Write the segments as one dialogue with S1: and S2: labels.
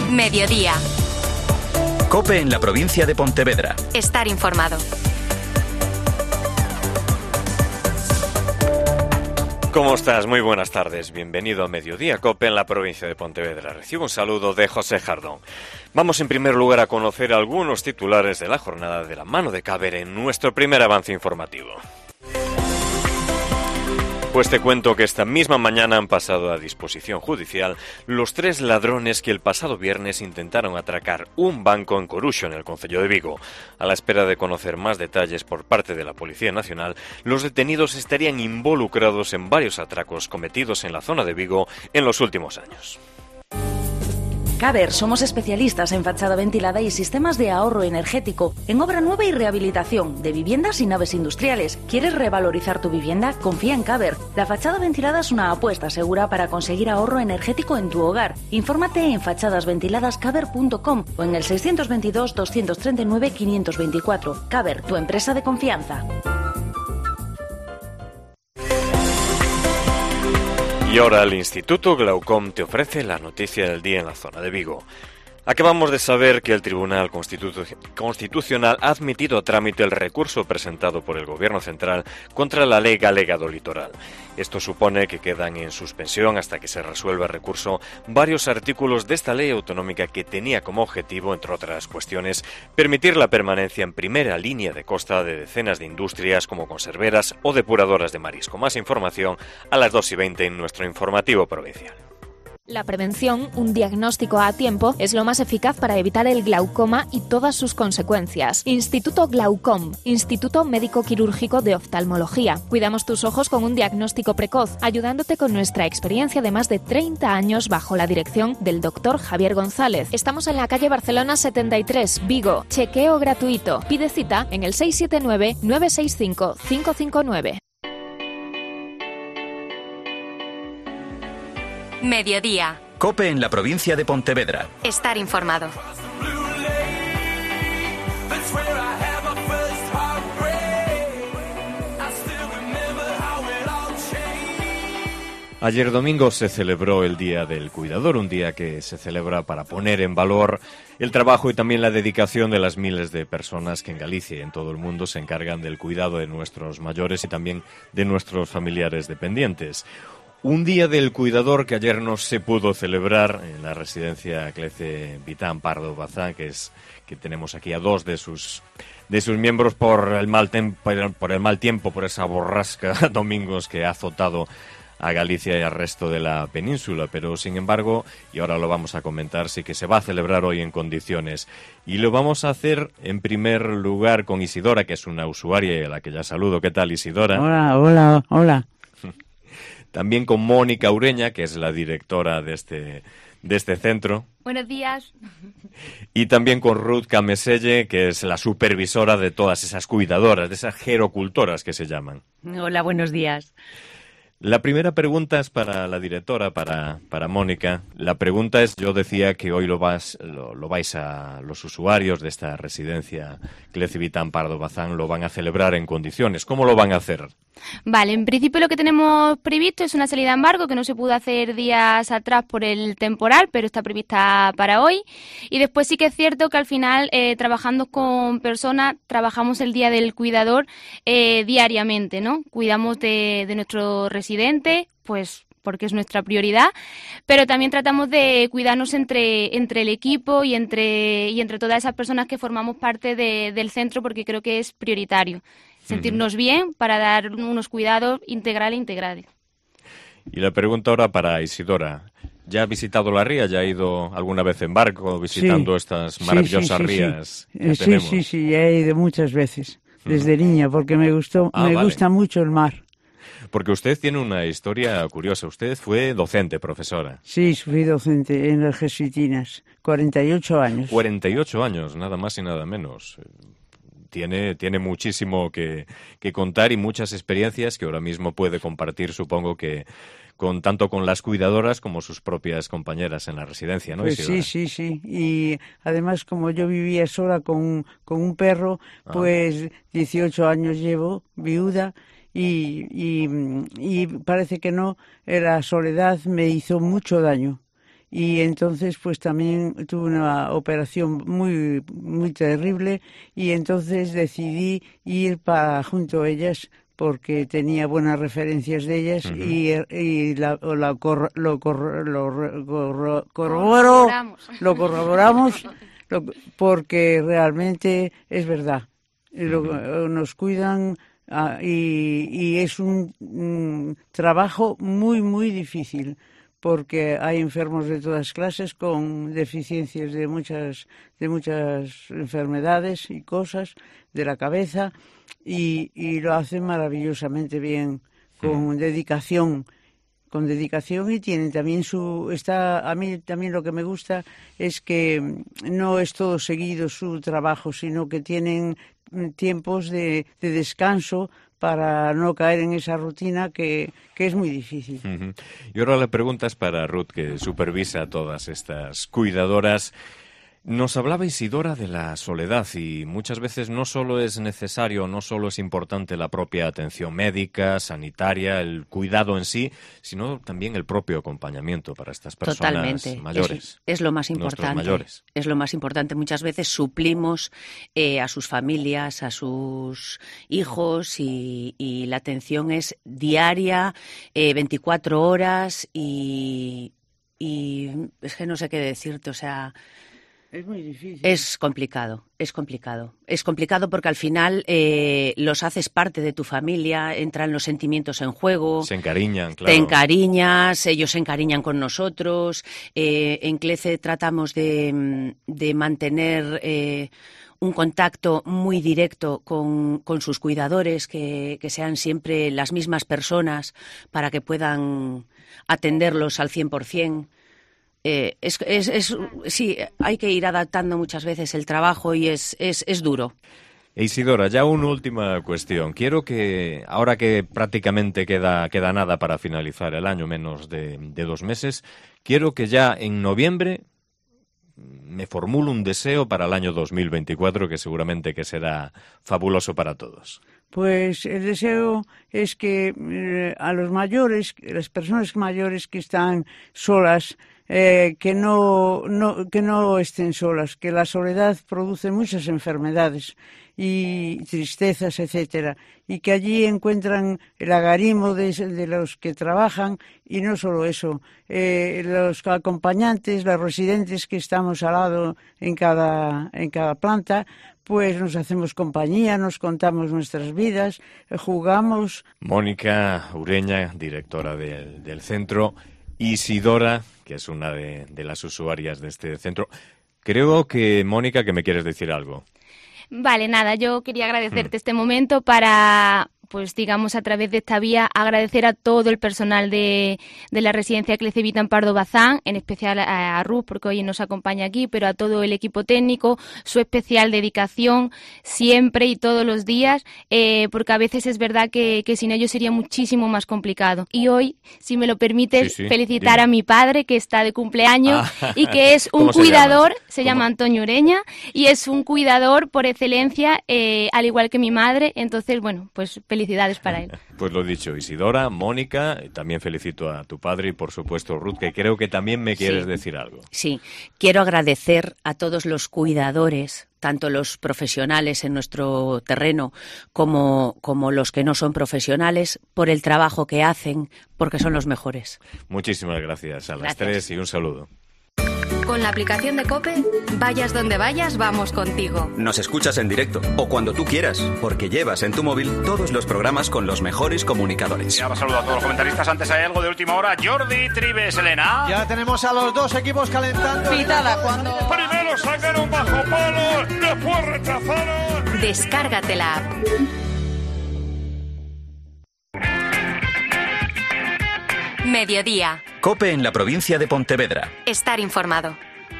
S1: Mediodía.
S2: COPE en la provincia de Pontevedra.
S1: Estar informado.
S3: ¿Cómo estás? Muy buenas tardes. Bienvenido a Mediodía COPE en la provincia de Pontevedra. Recibo un saludo de José Jardón. Vamos en primer lugar a conocer algunos titulares de la jornada de la mano de Caber en nuestro primer avance informativo. Pues te cuento que esta misma mañana han pasado a disposición judicial los 3 ladrones que el pasado viernes intentaron atracar un banco en Coruxo, en el concello de Vigo. A la espera de conocer más detalles por parte de la Policía Nacional, los detenidos estarían involucrados en varios atracos cometidos en la zona de Vigo en los últimos años.
S4: Caber, somos especialistas en fachada ventilada y sistemas de ahorro energético, en obra nueva y rehabilitación de viviendas y naves industriales. ¿Quieres revalorizar tu vivienda? Confía en Caber. La fachada ventilada es una apuesta segura para conseguir ahorro energético en tu hogar. Infórmate en fachadasventiladascaber.com o en el 622 239 524. Caber, tu empresa de confianza.
S3: Y ahora el Instituto Glaucom te ofrece la noticia del día en la zona de Vigo. Acabamos de saber que el Tribunal Constitucional ha admitido a trámite el recurso presentado por el Gobierno Central contra la Ley Galega do Litoral. Esto supone que quedan en suspensión hasta que se resuelva el recurso varios artículos de esta ley autonómica que tenía como objetivo, entre otras cuestiones, permitir la permanencia en primera línea de costa de decenas de industrias como conserveras o depuradoras de marisco. Más información a las 2:20 en nuestro informativo provincial.
S5: La prevención, un diagnóstico a tiempo, es lo más eficaz para evitar el glaucoma y todas sus consecuencias. Instituto Glaucom, Instituto Médico Quirúrgico de Oftalmología. Cuidamos tus ojos con un diagnóstico precoz, ayudándote con nuestra experiencia de más de 30 años bajo la dirección del Dr. Javier González. Estamos en la calle Barcelona 73, Vigo. Chequeo gratuito. Pide cita en el 679-965-559.
S1: Mediodía.
S2: COPE en la provincia de Pontevedra.
S1: Estar informado.
S3: Ayer domingo se celebró el Día del Cuidador, un día que se celebra para poner en valor el trabajo y también la dedicación de las miles de personas que en Galicia y en todo el mundo se encargan del cuidado de nuestros mayores y también de nuestros familiares dependientes. Un Día del Cuidador que ayer no se pudo celebrar en la residencia Clece Vitán Pardo Bazán, que tenemos aquí a 2 de sus miembros por el mal tiempo, por esa borrasca domingos que ha azotado a Galicia y al resto de la península, pero sin embargo, y ahora lo vamos a comentar, sí que se va a celebrar hoy en condiciones. Y lo vamos a hacer en primer lugar con Isidora, que es una usuaria y a la que ya saludo. ¿Qué tal, Isidora?
S6: Hola.
S3: También con Mónica Ureña, que es la directora de este centro.
S7: Buenos días.
S3: Y también con Ruth Cameselle, que es la supervisora de todas esas cuidadoras, de esas gerocultoras que se llaman.
S6: Hola, buenos días.
S3: La primera pregunta es para la directora, para Mónica. La pregunta es, yo decía que hoy lo vais a los usuarios de esta residencia Clece Vitán Pardo Bazán lo van a celebrar en condiciones. ¿Cómo lo van a hacer?
S7: Vale, en principio lo que tenemos previsto es una salida a embargo que no se pudo hacer días atrás por el temporal, pero está prevista para hoy. Y después sí que es cierto que al final, trabajando con personas, trabajamos el Día del Cuidador diariamente, ¿no? Cuidamos de nuestro residente, pues porque es nuestra prioridad, pero también tratamos de cuidarnos entre el equipo y entre todas esas personas que formamos parte del centro, porque creo que es prioritario sentirnos bien para dar unos cuidados integrales.
S3: Y la pregunta ahora para Isidora. ¿Ya ha visitado la ría? ¿Ya ha ido alguna vez en barco visitando estas maravillosas rías que tenemos?
S6: Sí, he ido muchas veces, desde niña, porque me gusta mucho el mar.
S3: Porque usted tiene una historia curiosa. Usted fue docente, profesora.
S6: Sí, fui docente en las jesuitinas, 48 años.
S3: 48 años, nada más y nada menos. Tiene muchísimo que contar y muchas experiencias que ahora mismo puede compartir, supongo que tanto con las cuidadoras como sus propias compañeras en la residencia, ¿no?
S6: Pues sí. Y además, como yo vivía sola con un perro, pues 18 años llevo, viuda, y parece que no, la soledad me hizo mucho daño. y entonces pues también tuve una operación muy muy terrible y entonces decidí ir junto a ellas porque tenía buenas referencias de ellas y lo corroboramos porque realmente es verdad. Nos cuidan y es un trabajo muy, muy difícil porque hay enfermos de todas clases con deficiencias de muchas enfermedades y cosas de la cabeza y lo hacen maravillosamente bien, con dedicación. Y tienen también a mí también lo que me gusta es que no es todo seguido su trabajo, sino que tienen tiempos de descanso para no caer en esa rutina que es muy difícil.
S3: Y ahora la pregunta es para Ruth, que supervisa a todas estas cuidadoras. Nos hablaba Isidora de la soledad y muchas veces no solo es necesario, no solo es importante la propia atención médica, sanitaria, el cuidado en sí, sino también el propio acompañamiento para estas personas mayores.
S8: Es lo más importante.
S3: Mayores.
S8: Es lo más importante. Muchas veces suplimos a sus familias, a sus hijos y la atención es diaria, 24 horas y es que no sé qué decirte, o sea...
S6: Es muy difícil.
S8: Es complicado. Es complicado porque al final los haces parte de tu familia, entran los sentimientos en juego.
S3: Se encariñan, claro.
S8: Te encariñas, ellos se encariñan con nosotros. En CLECE tratamos de mantener un contacto muy directo con sus cuidadores, que sean siempre las mismas personas para que puedan atenderlos al 100%. Sí, hay que ir adaptando muchas veces el trabajo y es duro.
S3: Isidora, ya una última cuestión. Quiero que, ahora que prácticamente queda nada para finalizar el año, menos de 2 meses, quiero que ya en noviembre me formulo un deseo para el año 2024 que seguramente que será fabuloso para todos.
S6: Pues el deseo es que a los mayores, las personas mayores que están solas, que no estén solas, que la soledad produce muchas enfermedades y tristezas, etcétera, y que allí encuentran el agarimo de los que trabajan y no solo eso, los acompañantes, los residentes que estamos al lado en cada planta, pues nos hacemos compañía, nos contamos nuestras vidas, jugamos.
S3: Mónica Ureña, directora del centro, Isidora, que es una de las usuarias de este centro. Creo que, Mónica, que me quieres decir algo.
S7: Vale, nada, yo quería agradecerte este momento para, pues digamos, a través de esta vía, agradecer a todo el personal de la residencia CLECE Vitan Pardo Bazán, en especial a Ruth, porque hoy nos acompaña aquí, pero a todo el equipo técnico, su especial dedicación siempre y todos los días, porque a veces es verdad que sin ellos sería muchísimo más complicado. Y hoy, si me lo permites, felicitar a mi padre, que está de cumpleaños y que es un cuidador, se llama Antonio Ureña, y es un cuidador por excelencia, al igual que mi madre. Entonces, bueno, pues felicidades para él.
S3: Pues lo dicho, Isidora, Mónica, también felicito a tu padre y por supuesto Ruth, que creo que también me quieres decir algo.
S8: Sí, quiero agradecer a todos los cuidadores, tanto los profesionales en nuestro terreno como los que no son profesionales, por el trabajo que hacen, porque son los mejores.
S3: Muchísimas gracias a las tres y un saludo.
S1: Con la aplicación de COPE, vayas donde vayas, vamos contigo.
S2: Nos escuchas en directo o cuando tú quieras, porque llevas en tu móvil todos los programas con los mejores comunicadores.
S9: Ya saludo a todos los comentaristas. Antes hay algo de última hora. Jordi, Tribes, Elena.
S10: Ya tenemos a los dos equipos calentando.
S11: Pitada cuando...
S9: Primero sacaron bajo palo, después rechazaron.
S1: Descárgate la app. Mediodía.
S2: COPE en la provincia de Pontevedra.
S1: Estar informado.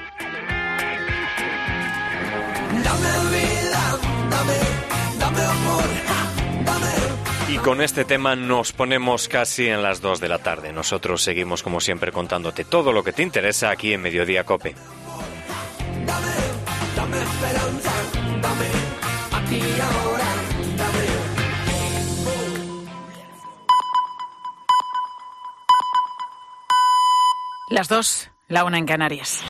S9: Dame amor, dame.
S3: Y con este tema nos ponemos casi en las 2 de la tarde. Nosotros seguimos como siempre contándote todo lo que te interesa aquí en Mediodía COPE.
S9: Dame esperanza, dame aquí y ahora, dame.
S11: Las 2 La 1 en Canarias.